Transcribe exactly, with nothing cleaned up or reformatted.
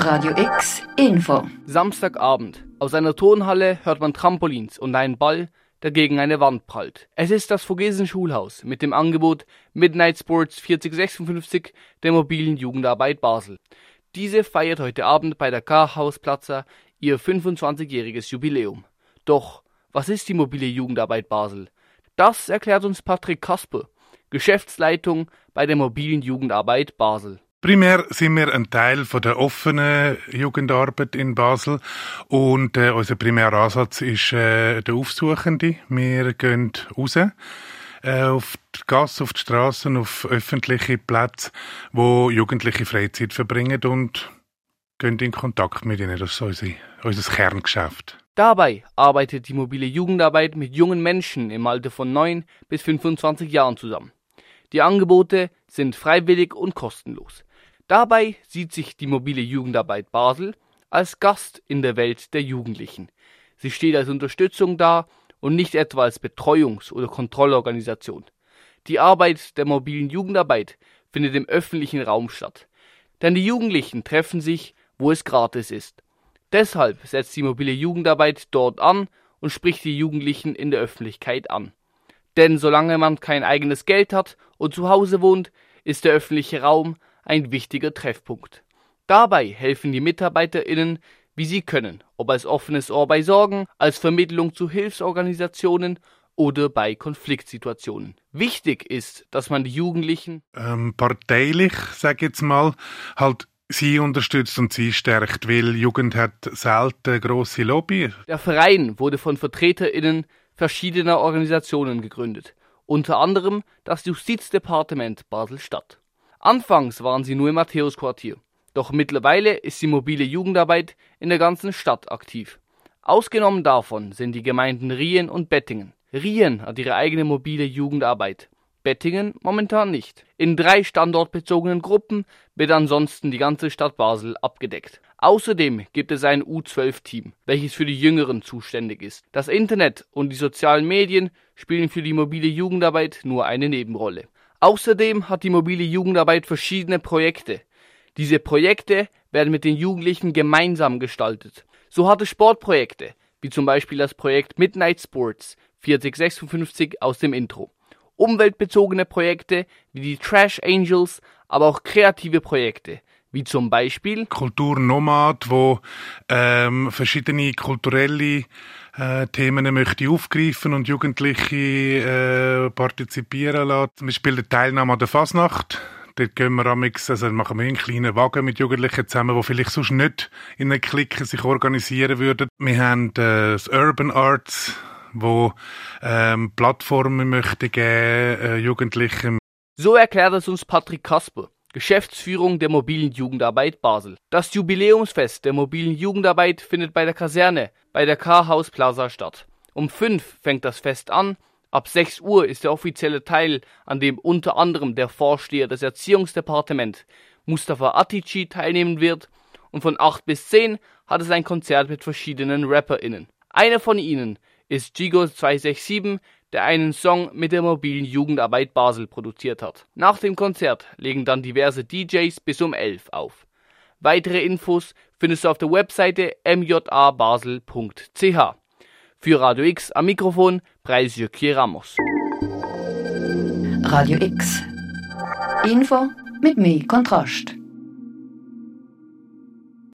Radio X Info. Samstagabend. Aus einer Turnhalle hört man Trampolins und einen Ball, der gegen eine Wand prallt. Es ist das Vogesen Schulhaus mit dem Angebot Midnight Sports vierzig sechsundfünfzig der mobilen Jugendarbeit Basel. Diese feiert heute Abend bei der K-Haus Plaza ihr fünfundzwanzigjähriges Jubiläum. Doch, was ist die mobile Jugendarbeit Basel? Das erklärt uns Patrick Kasper, Geschäftsleitung bei der mobilen Jugendarbeit Basel. Primär sind wir ein Teil von der offenen Jugendarbeit in Basel und äh, unser primärer Ansatz ist äh, der Aufsuchende. Wir gehen raus äh, auf die Gasse, auf die Strassen, auf öffentliche Plätze, wo Jugendliche Freizeit verbringen und gehen in Kontakt mit ihnen. Das ist unsere, unser Kerngeschäft. Dabei arbeitet die mobile Jugendarbeit mit jungen Menschen im Alter von neun bis fünfundzwanzig Jahren zusammen. Die Angebote sind freiwillig und kostenlos. Dabei sieht sich die mobile Jugendarbeit Basel als Gast in der Welt der Jugendlichen. Sie steht als Unterstützung da und nicht etwa als Betreuungs- oder Kontrollorganisation. Die Arbeit der mobilen Jugendarbeit findet im öffentlichen Raum statt. Denn die Jugendlichen treffen sich, wo es gratis ist. Deshalb setzt die mobile Jugendarbeit dort an und spricht die Jugendlichen in der Öffentlichkeit an. Denn solange man kein eigenes Geld hat und zu Hause wohnt, ist der öffentliche Raum ein wichtiger Treffpunkt. Dabei helfen die MitarbeiterInnen, wie sie können, ob als offenes Ohr bei Sorgen, als Vermittlung zu Hilfsorganisationen oder bei Konfliktsituationen. Wichtig ist, dass man die Jugendlichen ähm, parteilich, sag ich jetzt mal, halt sie unterstützt und sie stärkt, weil Jugend hat selten eine grosse Lobby. Der Verein wurde von VertreterInnen verschiedener Organisationen gegründet, unter anderem das Justizdepartement Basel-Stadt. Anfangs waren sie nur im Matthäusquartier, doch mittlerweile ist die mobile Jugendarbeit in der ganzen Stadt aktiv. Ausgenommen davon sind die Gemeinden Rien und Bettingen. Rien hat ihre eigene mobile Jugendarbeit, Bettingen momentan nicht. In drei standortbezogenen Gruppen wird ansonsten die ganze Stadt Basel abgedeckt. Außerdem gibt es ein U zwölf Team, welches für die Jüngeren zuständig ist. Das Internet und die sozialen Medien spielen für die mobile Jugendarbeit nur eine Nebenrolle. Außerdem hat die mobile Jugendarbeit verschiedene Projekte. Diese Projekte werden mit den Jugendlichen gemeinsam gestaltet. So hat es Sportprojekte, wie zum Beispiel das Projekt Midnight Sports vierzig sechsundfünfzig aus dem Intro. Umweltbezogene Projekte wie die Trash Angels, aber auch kreative Projekte, wie zum Beispiel Kulturnomad, wo ähm, verschiedene kulturelle äh, Themen möchte aufgreifen und Jugendliche äh, partizipieren lassen. Zum Beispiel die Teilnahme an der Fasnacht. Dort gehen wir amix, also machen wir einen kleinen Wagen mit Jugendlichen zusammen, die vielleicht sonst nicht in einer Clique sich organisieren würden. Wir haben äh, das Urban Arts, wo ähm, Plattformen möchte geben, äh, Jugendlichen. So erklärt es uns Patrick Kasper, Geschäftsführung der mobilen Jugendarbeit Basel. Das Jubiläumsfest der mobilen Jugendarbeit findet bei der Kaserne bei der K-Haus Plaza statt. Um fünf fängt das Fest an, ab sechs Uhr ist der offizielle Teil, an dem unter anderem der Vorsteher des Erziehungsdepartements Mustafa Atici teilnehmen wird, und von acht bis zehn hat es ein Konzert mit verschiedenen RapperInnen. Einer von ihnen ist Gigo zwei sechs sieben, der einen Song mit der mobilen Jugendarbeit Basel produziert hat. Nach dem Konzert legen dann diverse D Js bis um elf auf. Weitere Infos findest du auf der Webseite m j a basel punkt c h. Für Radio X am Mikrofon Preis Jürgen Ramos. Radio X Info mit mehr Kontrast.